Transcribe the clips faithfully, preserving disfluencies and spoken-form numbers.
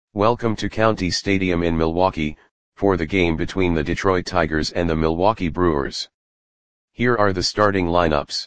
Welcome to County Stadium in Milwaukee, for the game between the Detroit Tigers and the Milwaukee Brewers. Here are the starting lineups.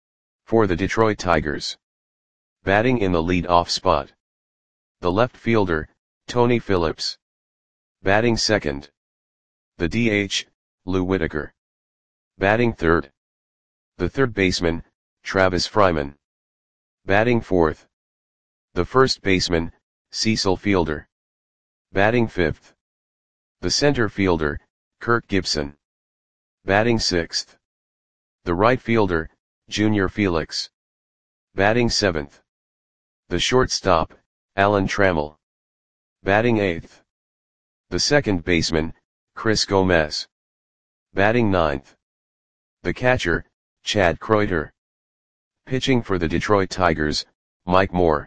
For the Detroit Tigers. Batting in the lead-off spot. The left fielder, Tony Phillips. Batting second. The D H, Lou Whitaker. Batting third. The third baseman, Travis Fryman. Batting fourth. The first baseman, Cecil Fielder. Batting fifth. The center fielder, Kirk Gibson. Batting sixth. The right fielder, Junior Felix. Batting seventh. The shortstop, Alan Trammell. Batting eighth. The second baseman, Chris Gomez. Batting ninth. The catcher, Chad Kreuter. Pitching for the Detroit Tigers, Mike Moore.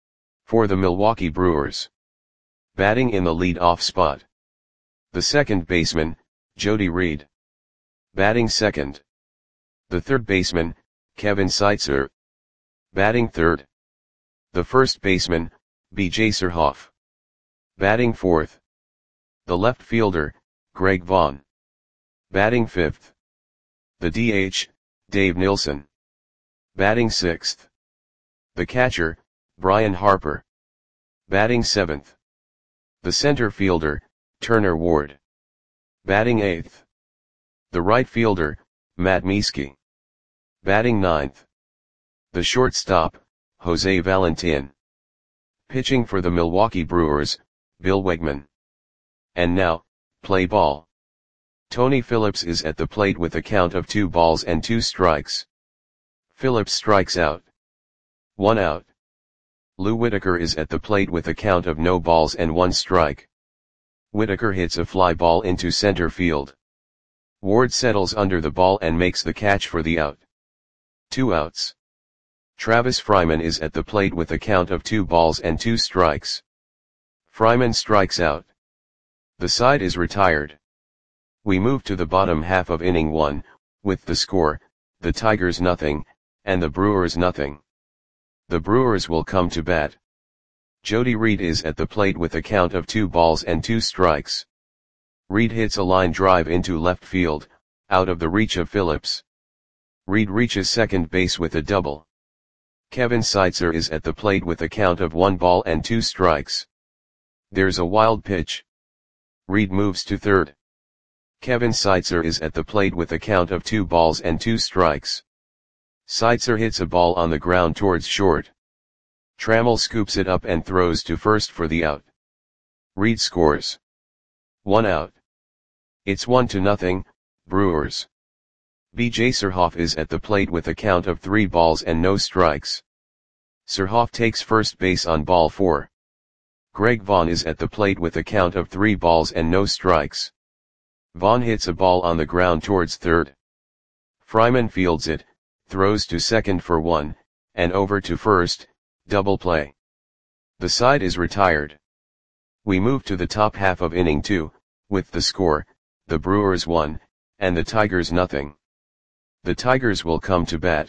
For the Milwaukee Brewers. Batting in the lead-off spot. The second baseman, Jody Reed. Batting second. The third baseman, Kevin Seitzer. Batting third. The first baseman, B J Surhoff. Batting fourth. The left fielder, Greg Vaughn. Batting fifth. The D H, Dave Nilsson. Batting sixth. The catcher, Brian Harper. Batting seventh. The center fielder, Turner Ward. Batting eighth. The right fielder, Matt Mieske. Batting ninth. The shortstop, Jose Valentin. Pitching for the Milwaukee Brewers, Bill Wegman. And now, play ball. Tony Phillips is at the plate with a count of two balls and two strikes. Phillips strikes out. One out. Lou Whitaker is at the plate with a count of no balls and one strike. Whitaker hits a fly ball into center field. Ward settles under the ball and makes the catch for the out. Two outs. Travis Fryman is at the plate with a count of two balls and two strikes. Fryman strikes out. The side is retired. We move to the bottom half of inning one, with the score, the Tigers nothing, and the Brewers nothing. The Brewers will come to bat. Jody Reed is at the plate with a count of two balls and two strikes. Reed hits a line drive into left field, out of the reach of Phillips. Reed reaches second base with a double. Kevin Seitzer is at the plate with a count of one ball and two strikes. There's a wild pitch. Reed moves to third. Kevin Seitzer is at the plate with a count of two balls and two strikes. Seitzer hits a ball on the ground towards short. Trammell scoops it up and throws to first for the out. Reed scores. One out. It's one to nothing, Brewers. B J Surhoff is at the plate with a count of three balls and no strikes. Surhoff takes first base on ball four. Greg Vaughn is at the plate with a count of three balls and no strikes. Vaughn hits a ball on the ground towards third. Fryman fields it, throws to second for one, and over to first, double play. The side is retired. We move to the top half of inning two, with the score, the Brewers one, and the Tigers nothing. The Tigers will come to bat.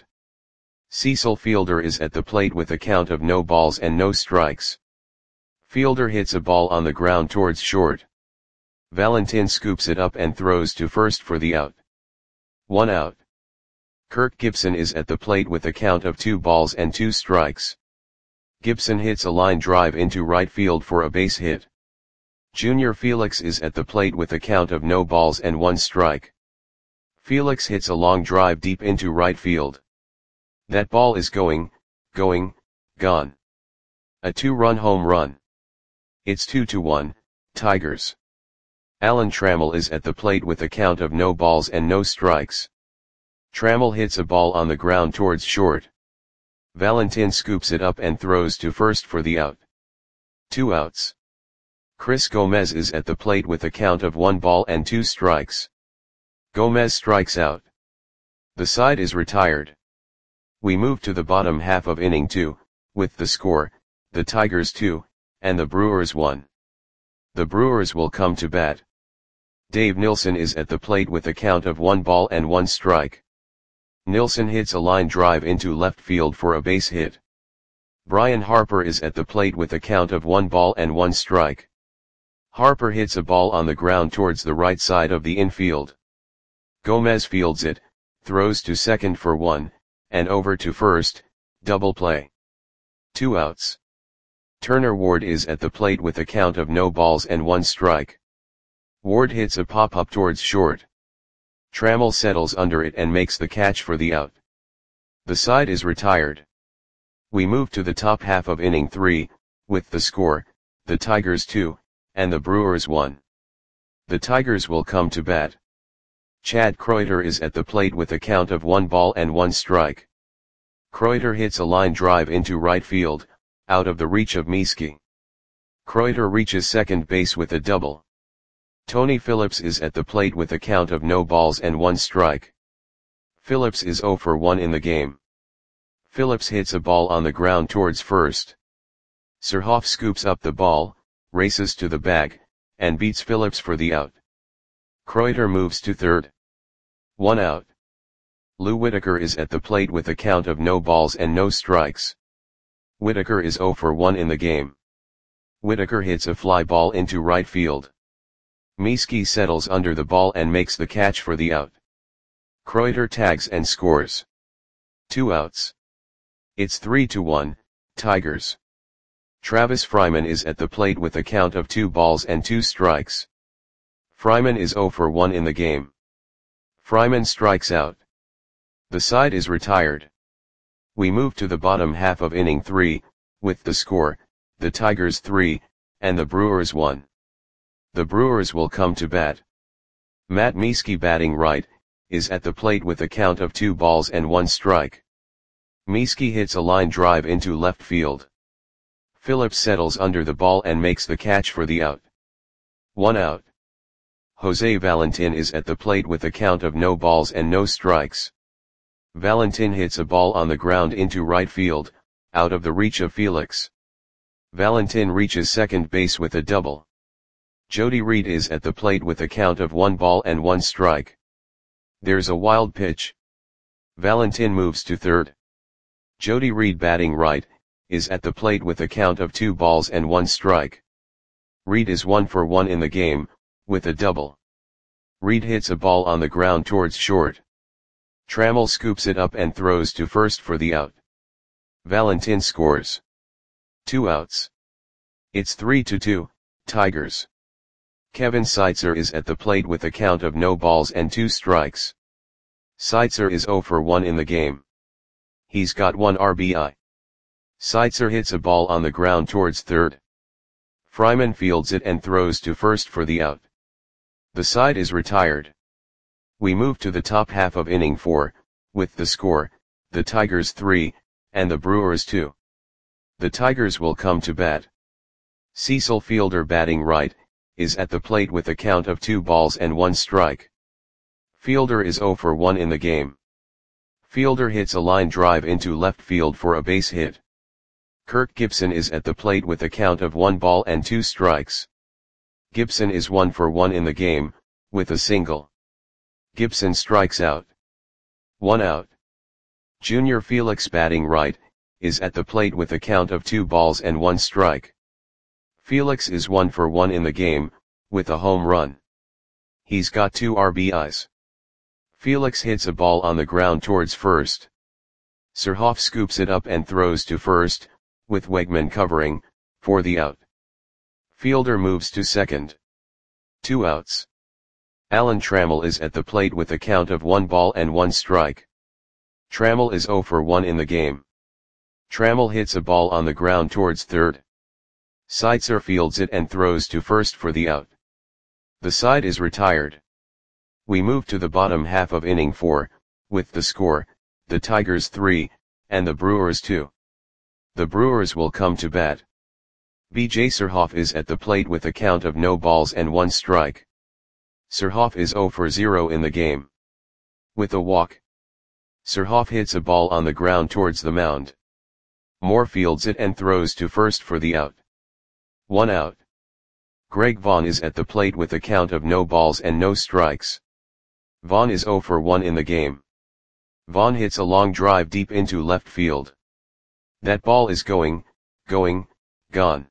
Cecil Fielder is at the plate with a count of no balls and no strikes. Fielder hits a ball on the ground towards short. Valentin scoops it up and throws to first for the out. One out. Kirk Gibson is at the plate with a count of two balls and two strikes. Gibson hits a line drive into right field for a base hit. Junior Felix is at the plate with a count of no balls and one strike. Felix hits a long drive deep into right field. That ball is going, going, gone. A two-run home run. It's two to one, Tigers. Alan Trammell is at the plate with a count of no balls and no strikes. Trammell hits a ball on the ground towards short. Valentin scoops it up and throws to first for the out. Two outs. Chris Gomez is at the plate with a count of one ball and two strikes. Gomez strikes out. The side is retired. We move to the bottom half of inning two, with the score, the Tigers two, and the Brewers one. The Brewers will come to bat. Dave Nilsson is at the plate with a count of one ball and one strike. Nilsson hits a line drive into left field for a base hit. Brian Harper is at the plate with a count of one ball and one strike. Harper hits a ball on the ground towards the right side of the infield. Gomez fields it, throws to second for one, and over to first, double play. Two outs. Turner Ward is at the plate with a count of no balls and one strike. Ward hits a pop-up towards short. Trammell settles under it and makes the catch for the out. The side is retired. We move to the top half of inning three, with the score, the Tigers two, and the Brewers one. The Tigers will come to bat. Chad Kreuter is at the plate with a count of one ball and one strike. Kreuter hits a line drive into right field, out of the reach of Mieske. Kreuter reaches second base with a double. Tony Phillips is at the plate with a count of no balls and one strike. Phillips is oh for one in the game. Phillips hits a ball on the ground towards first. Surhoff scoops up the ball, races to the bag, and beats Phillips for the out. Kreuter moves to third. One out. Lou Whitaker is at the plate with a count of no balls and no strikes. Whitaker is oh for one in the game. Whitaker hits a fly ball into right field. Mieske settles under the ball and makes the catch for the out. Kreuter tags and scores. Two outs. It's three to one, Tigers. Travis Fryman is at the plate with a count of two balls and two strikes. Fryman is oh for one in the game. Fryman strikes out. The side is retired. We move to the bottom half of inning three, with the score, the Tigers three, and the Brewers one. The Brewers will come to bat. Matt Mieske, batting right, is at the plate with a count of two balls and one strike. Mieske hits a line drive into left field. Phillips settles under the ball and makes the catch for the out. One out. Jose Valentin is at the plate with a count of no balls and no strikes. Valentin hits a ball on the ground into right field, out of the reach of Felix. Valentin reaches second base with a double. Jody Reed is at the plate with a count of one ball and one strike. There's a wild pitch. Valentin moves to third. Jody Reed, batting right, is at the plate with a count of two balls and one strike. Reed is one for one in the game, with a double. Reed hits a ball on the ground towards short. Trammell scoops it up and throws to first for the out. Valentin scores. Two outs. It's three to two, Tigers. Kevin Seitzer is at the plate with a count of no balls and two strikes. Seitzer is oh for one in the game. He's got one R B I. Seitzer hits a ball on the ground towards third. Fryman fields it and throws to first for the out. The side is retired. We move to the top half of inning four, with the score, the Tigers three, and the Brewers two. The Tigers will come to bat. Cecil Fielder, batting right, is at the plate with a count of two balls and one strike. Fielder is oh for one in the game. Fielder hits a line drive into left field for a base hit. Kirk Gibson is at the plate with a count of one ball and two strikes. Gibson is one for one in the game, with a single. Gibson strikes out. One out. Junior Felix, batting right, is at the plate with a count of two balls and one strike. Felix is one for one in the game, with a home run. He's got two R B Is. Felix hits a ball on the ground towards first. Surhoff scoops it up and throws to first, with Wegman covering, for the out. Fielder moves to second. Two outs. Alan Trammell is at the plate with a count of one ball and one strike. Trammell is oh for one in the game. Trammell hits a ball on the ground towards third. Seitzer fields it and throws to first for the out. The side is retired. We move to the bottom half of inning four, with the score, the Tigers three, and the Brewers two. The Brewers will come to bat. B J Surhoff is at the plate with a count of no balls and one strike. Surhoff is oh for zero in the game. With a walk. Surhoff hits a ball on the ground towards the mound. Moore fields it and throws to first for the out. One out. Greg Vaughn is at the plate with a count of no balls and no strikes. Vaughn is oh for one in the game. Vaughn hits a long drive deep into left field. That ball is going, going, gone.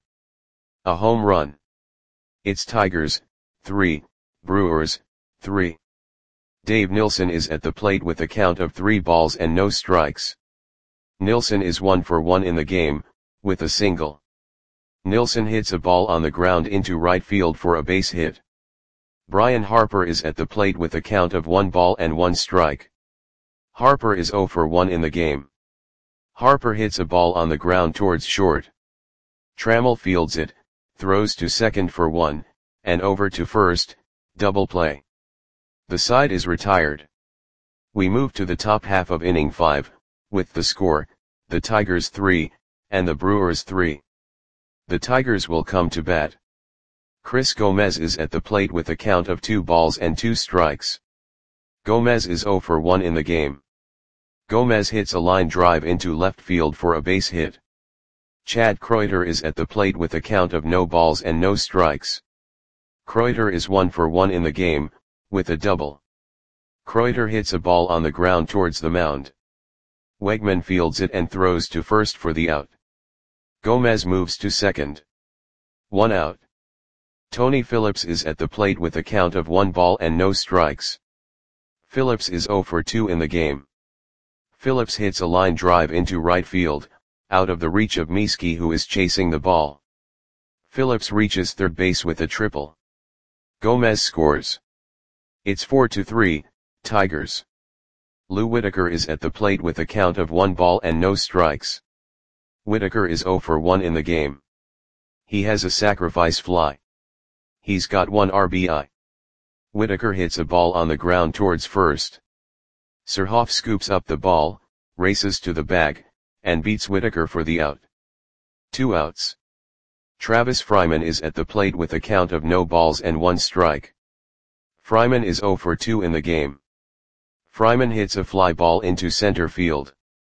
A home run. It's Tigers, three, Brewers, three. Dave Nilsson is at the plate with a count of three balls and no strikes. Nilsson is one for one in the game, with a single. Nilsson hits a ball on the ground into right field for a base hit. Brian Harper is at the plate with a count of one ball and one strike. Harper is zero for one in the game. Harper hits a ball on the ground towards short. Trammell fields it, throws to second for one, and over to first, double play. The side is retired. We move to the top half of inning five, with the score, the Tigers three, and the Brewers three. The Tigers will come to bat. Chris Gomez is at the plate with a count of two balls and two strikes. Gomez is zero for one in the game. Gomez hits a line drive into left field for a base hit. Chad Kreuter is at the plate with a count of no balls and no strikes. Kreuter is one for one in the game, with a double. Kreuter hits a ball on the ground towards the mound. Wegman fields it and throws to first for the out. Gomez moves to second. One out. Tony Phillips is at the plate with a count of one ball and no strikes. Phillips is zero for two in the game. Phillips hits a line drive into right field, out of the reach of Mieske, who is chasing the ball. Phillips reaches third base with a triple. Gomez scores. It's four to three, Tigers. Lou Whitaker is at the plate with a count of one ball and no strikes. Whitaker is zero for one in the game. He has a sacrifice fly. He's got one R B I. Whitaker hits a ball on the ground towards first. Surhoff scoops up the ball, races to the bag, and beats Whitaker for the out. Two outs. Travis Fryman is at the plate with a count of no balls and one strike. Fryman is zero for two in the game. Fryman hits a fly ball into center field.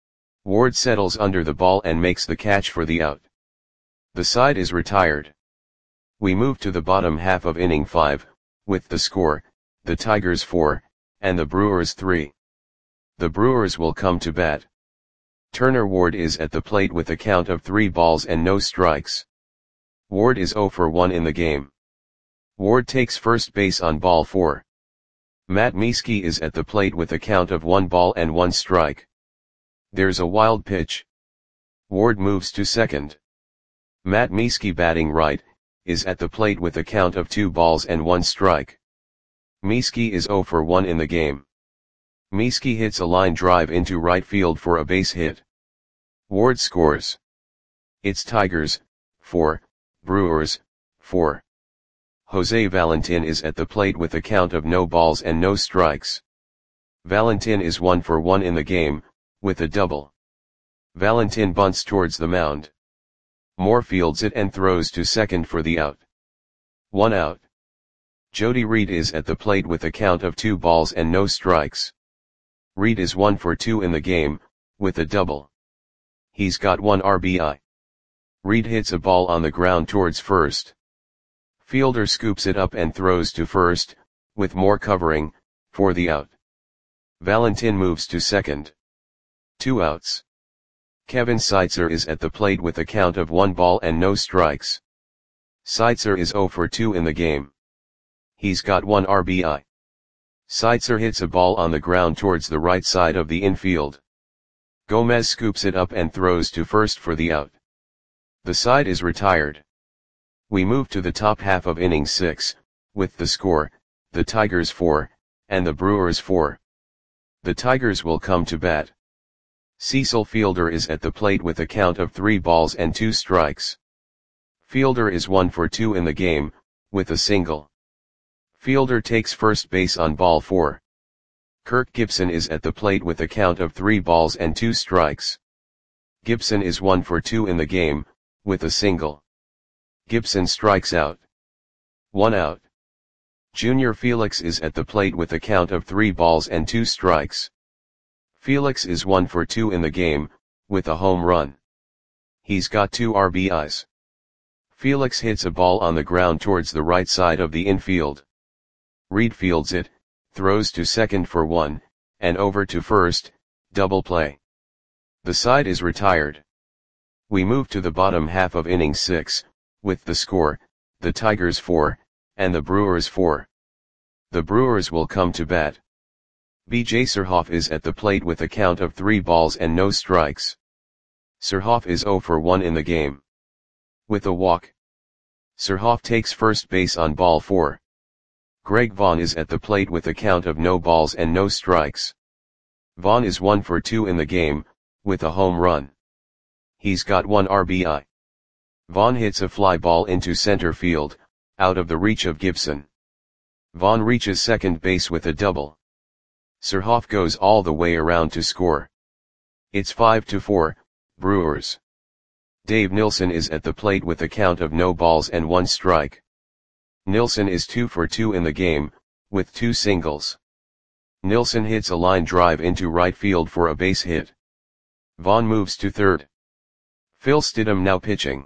Ward settles under the ball and makes the catch for the out. The side is retired. We move to the bottom half of inning five, with the score, the Tigers four, and the Brewers three. The Brewers will come to bat. Turner Ward is at the plate with a count of three balls and no strikes. Ward is zero for one in the game. Ward takes first base on ball four. Matt Mieske is at the plate with a count of one ball and one strike. There's a wild pitch. Ward moves to second. Matt Mieske, batting right, is at the plate with a count of two balls and one strike. Mieske is zero for one in the game. Mieske hits a line drive into right field for a base hit. Ward scores. It's Tigers, four, Brewers, four. Jose Valentin is at the plate with a count of no balls and no strikes. Valentin is one for one in the game, with a double. Valentin bunts towards the mound. Moore fields it and throws to second for the out. One out. Jody Reed is at the plate with a count of two balls and no strikes. Reed is one for two in the game, with a double. He's got one R B I. Reed hits a ball on the ground towards first. Fielder scoops it up and throws to first, with Moore covering, for the out. Valentin moves to second. Two outs. Kevin Seitzer is at the plate with a count of one ball and no strikes. Seitzer is zero for two in the game. He's got one R B I. Seitzer hits a ball on the ground towards the right side of the infield. Gomez scoops it up and throws to first for the out. The side is retired. We move to the top half of inning six, with the score, the Tigers four, and the Brewers four. The Tigers will come to bat. Cecil Fielder is at the plate with a count of three balls and two strikes. Fielder is one for two in the game, with a single. Fielder takes first base on ball four. Kirk Gibson is at the plate with a count of three balls and two strikes. Gibson is one for two in the game, with a single. Gibson strikes out. One out. Junior Felix is at the plate with a count of three balls and two strikes. Felix is one for two in the game, with a home run. He's got two R B Is. Felix hits a ball on the ground towards the right side of the infield. Reed fields it, throws to second for one, and over to first, double play. The side is retired. We move to the bottom half of inning six, with the score, the Tigers four, and the Brewers four. The Brewers will come to bat. B J Surhoff is at the plate with a count of three balls and no strikes. Surhoff is zero for one in the game. With a walk. Surhoff takes first base on ball four. Greg Vaughn is at the plate with a count of no balls and no strikes. Vaughn is one for two in the game, with a home run. He's got one R B I. Vaughn hits a fly ball into center field, out of the reach of Gibson. Vaughn reaches second base with a double. Surhoff goes all the way around to score. It's five to four, Brewers. Dave Nilsson is at the plate with a count of no balls and one strike. Nilsson is two for two in the game, with two singles. Nilsson hits a line drive into right field for a base hit. Vaughn moves to third. Phil Stidham now pitching.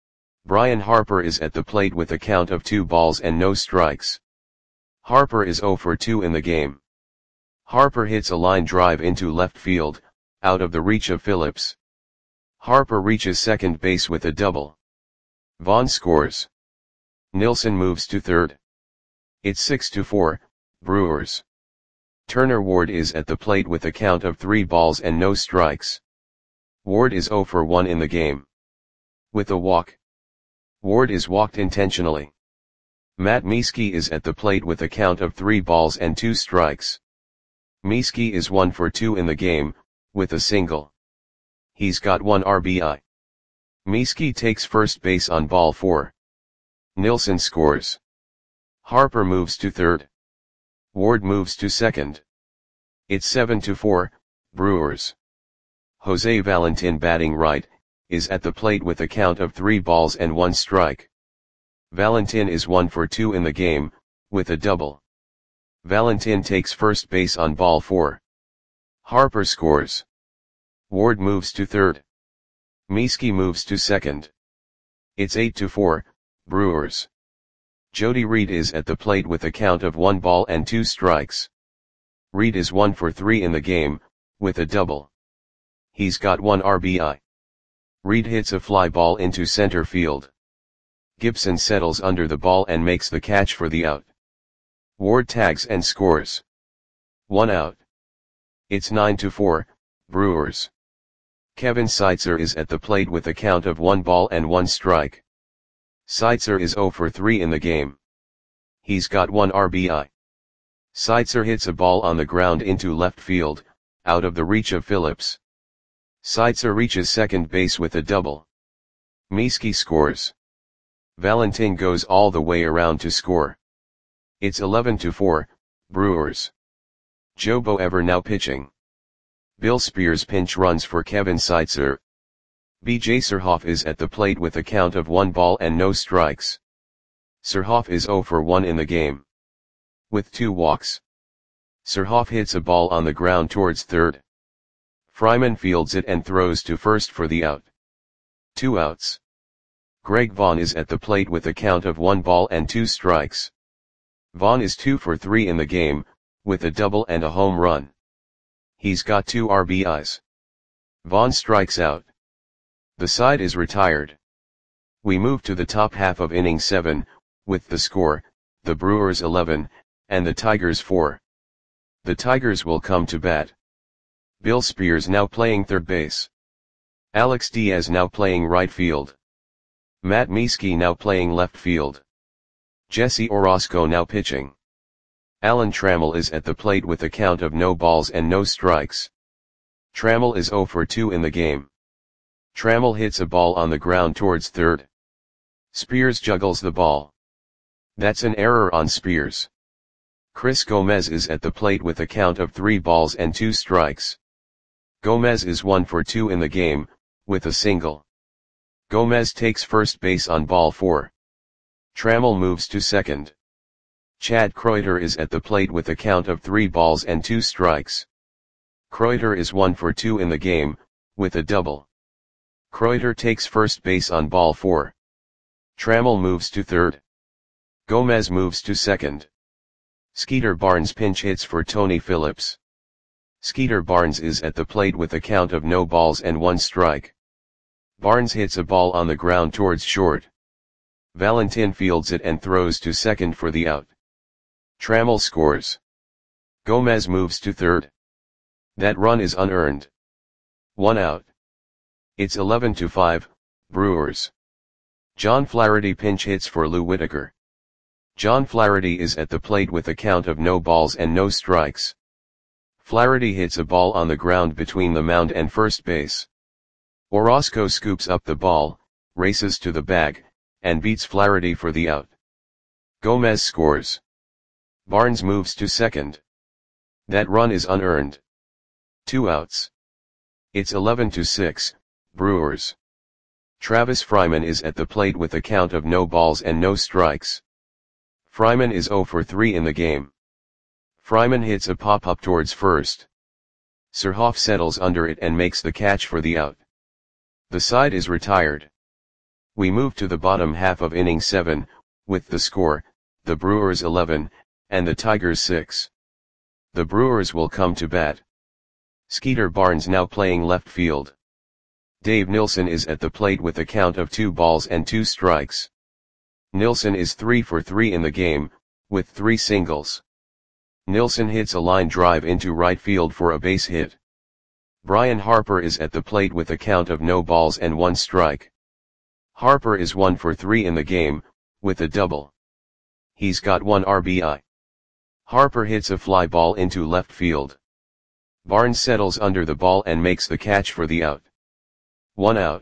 Brian Harper is at the plate with a count of two balls and no strikes. Harper is zero for two in the game. Harper hits a line drive into left field, out of the reach of Phillips. Harper reaches second base with a double. Vaughn scores. Nilsson moves to third. It's six to four, Brewers. Turner Ward is at the plate with a count of three balls and no strikes. Ward is zero for one in the game. With a walk. Ward is walked intentionally. Matt Mieske is at the plate with a count of three balls and two strikes. Mieske is one for two in the game, with a single. He's got one R B I. Mieske takes first base on ball four. Nilsson scores. Harper moves to third. Ward moves to second. It's seven to four, Brewers. Jose Valentin batting right, is at the plate with a count of three balls and one strike. Valentin is one for two in the game, with a double. Valentin takes first base on ball four. Harper scores. Ward moves to third. Mieske moves to second. It's eight to four, Brewers. Jody Reed is at the plate with a count of one ball and two strikes. Reed is one for three in the game, with a double. He's got one R B I. Reed hits a fly ball into center field. Gibson settles under the ball and makes the catch for the out. Ward tags and scores. One out. It's nine to four, Brewers. Kevin Seitzer is at the plate with a count of one ball and one strike. Seitzer is zero for three in the game. He's got one R B I. Seitzer hits a ball on the ground into left field, out of the reach of Phillips. Seitzer reaches second base with a double. Mieske scores. Valentin goes all the way around to score. It's eleven to four, Brewers. Joe Boever now pitching. Bill Spears pinch runs for Kevin Seitzer. B J Surhoff is at the plate with a count of one ball and no strikes. Surhoff is zero for one in the game. With two walks. Surhoff hits a ball on the ground towards third. Fryman fields it and throws to first for the out. Two outs. Greg Vaughn is at the plate with a count of one ball and two strikes. Vaughn is two for three in the game, with a double and a home run. He's got two R B Is. Vaughn strikes out. The side is retired. We move to the top half of inning seven, with the score, the Brewers eleven, and the Tigers four. The Tigers will come to bat. Bill Spears now playing third base. Alex Diaz now playing right field. Matt Mieske now playing left field. Jesse Orosco now pitching. Alan Trammell is at the plate with a count of no balls and no strikes. Trammell is zero for two in the game. Trammell hits a ball on the ground towards third. Spears juggles the ball. That's an error on Spears. Chris Gomez is at the plate with a count of three balls and two strikes. Gomez is one for two in the game, with a single. Gomez takes first base on ball four. Trammell moves to second. Chad Kreuter is at the plate with a count of three balls and two strikes. Kreuter is one for two in the game, with a double. Kreuter takes first base on ball four. Trammell moves to third. Gomez moves to second. Skeeter Barnes pinch hits for Tony Phillips. Skeeter Barnes is at the plate with a count of no balls and one strike. Barnes hits a ball on the ground towards short. Valentin fields it and throws to second for the out. Trammell scores. Gomez moves to third. That run is unearned. One out. It's eleven to five, Brewers. John Flaherty pinch hits for Lou Whitaker. John Flaherty is at the plate with a count of no balls and no strikes. Flaherty hits a ball on the ground between the mound and first base. Orozco scoops up the ball, races to the bag, and beats Flaherty for the out. Gomez scores. Barnes moves to second. That run is unearned. Two outs. It's eleven to six, Brewers. Travis Fryman is at the plate with a count of no balls and no strikes. Fryman is zero for three in the game. Fryman hits a pop-up towards first. Surhoff settles under it and makes the catch for the out. The side is retired. We move to the bottom half of inning seven, with the score, the Brewers eleven, and the Tigers six. The Brewers will come to bat. Skeeter Barnes now playing left field. Dave Nilsson is at the plate with a count of two balls and two strikes. Nilsson is three for three in the game, with three singles. Nilsson hits a line drive into right field for a base hit. Brian Harper is at the plate with a count of no balls and one strike. Harper is one for three in the game, with a double. He's got one R B I. Harper hits a fly ball into left field. Barnes settles under the ball and makes the catch for the out. One out.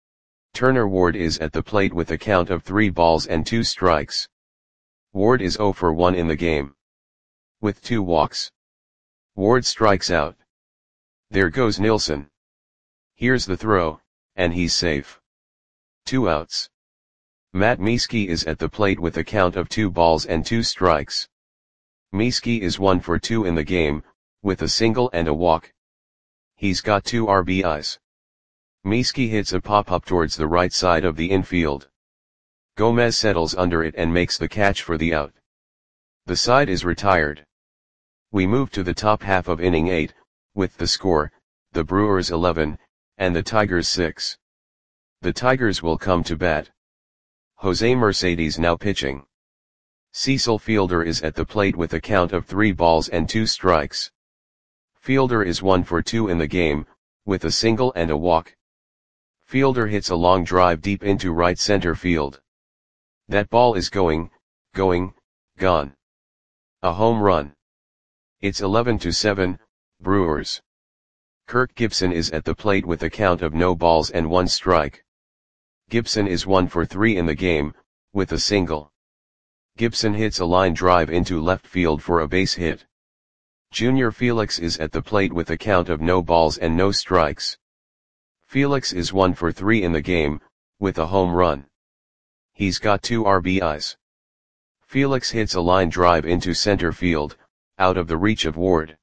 Turner Ward is at the plate with a count of three balls and two strikes. Ward is zero for one in the game. With two walks. Ward strikes out. There goes Nilsson. Here's the throw, and he's safe. Two outs. Matt Mieske is at the plate with a count of two balls and two strikes. Mieske is one for two in the game, with a single and a walk. He's got two R B Is. Mieske hits a pop-up towards the right side of the infield. Gomez settles under it and makes the catch for the out. The side is retired. We move to the top half of inning eight, with the score, the Brewers eleven, and the Tigers six. The Tigers will come to bat. Jose Mercedes now pitching. Cecil Fielder is at the plate with a count of three balls and two strikes. Fielder is one for two in the game, with a single and a walk. Fielder hits a long drive deep into right center field. That ball is going, going, gone. A home run. It's eleven to seven, Brewers. Kirk Gibson is at the plate with a count of no balls and one strike. Gibson is one for three in the game, with a single. Gibson hits a line drive into left field for a base hit. Junior Felix is at the plate with a count of no balls and no strikes. Felix is one for three in the game, with a home run. He's got two R B Is. Felix hits a line drive into center field, out of the reach of Ward.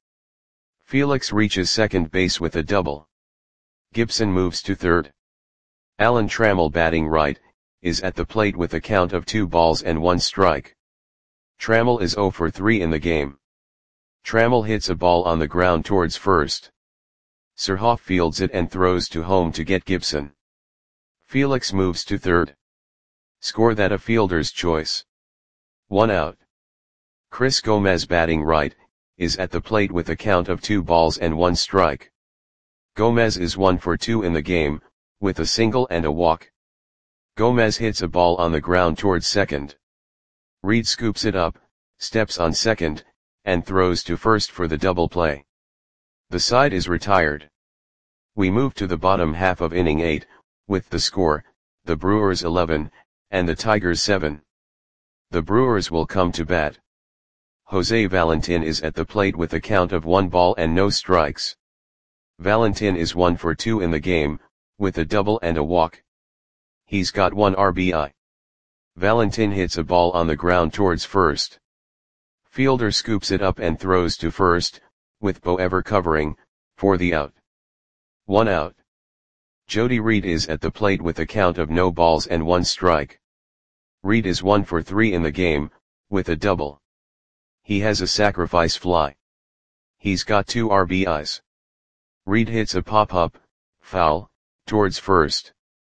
Felix reaches second base with a double. Gibson moves to third. Alan Trammell batting right, is at the plate with a count of two balls and one strike. Trammell is zero for three in the game. Trammell hits a ball on the ground towards first. Surhoff fields it and throws to home to get Gibson. Felix moves to third. Score that a fielder's choice. One out. Chris Gomez batting right, is at the plate with a count of two balls and one strike. Gomez is one for two in the game, with a single and a walk. Gomez hits a ball on the ground towards second. Reed scoops it up, steps on second, and throws to first for the double play. The side is retired. We move to the bottom half of inning eight, with the score, the Brewers eleven, and the Tigers seven. The Brewers will come to bat. Jose Valentin is at the plate with a count of one ball and no strikes. Valentin is one for two in the game, with a double and a walk. He's got one R B I. Valentin hits a ball on the ground towards first. Fielder scoops it up and throws to first, with Bo Ever covering, for the out. One out. Jody Reed is at the plate with a count of no balls and one strike. Reed is one for three in the game, with a double. He has a sacrifice fly. He's got two R B Is. Reed hits a pop-up, foul, towards first.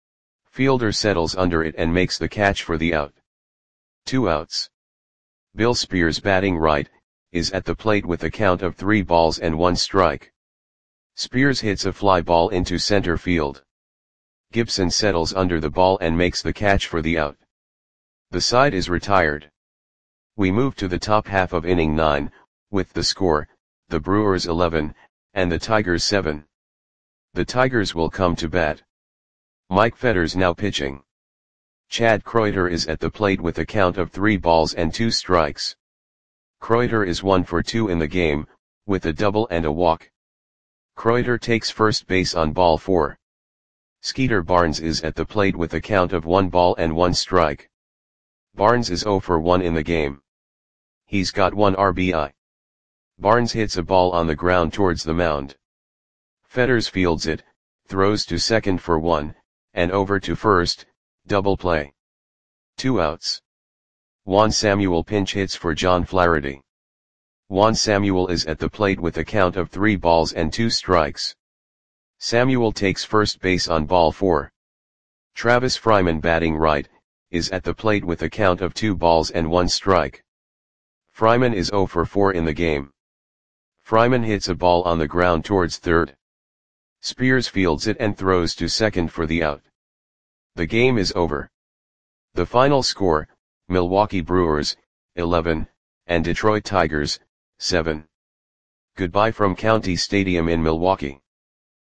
Fielder settles under it and makes the catch for the out. Two outs. Bill Spears, batting right, is at the plate with a count of three balls and one strike. Spears hits a fly ball into center field. Gibson settles under the ball and makes the catch for the out. The side is retired. We move to the top half of inning nine, with the score, the Brewers eleven, and the Tigers seven. The Tigers will come to bat. Mike Fetters now pitching. Chad Kreuter is at the plate with a count of three balls and two strikes. Kreuter is one for two in the game, with a double and a walk. Kreuter takes first base on ball four. Skeeter Barnes is at the plate with a count of one ball and one strike. Barnes is oh for one in the game. He's got one R B I. Barnes hits a ball on the ground towards the mound. Fetters fields it, throws to second for one, and over to first, double play. Two outs. Juan Samuel pinch hits for John Flaherty. Juan Samuel is at the plate with a count of three balls and two strikes. Samuel takes first base on ball four. Travis Fryman, batting right, is at the plate with a count of two balls and one strike. Fryman is oh for four in the game. Fryman hits a ball on the ground towards third. Spears fields it and throws to second for the out. The game is over. The final score, Milwaukee Brewers, eleven, and Detroit Tigers, seven. Goodbye from County Stadium in Milwaukee.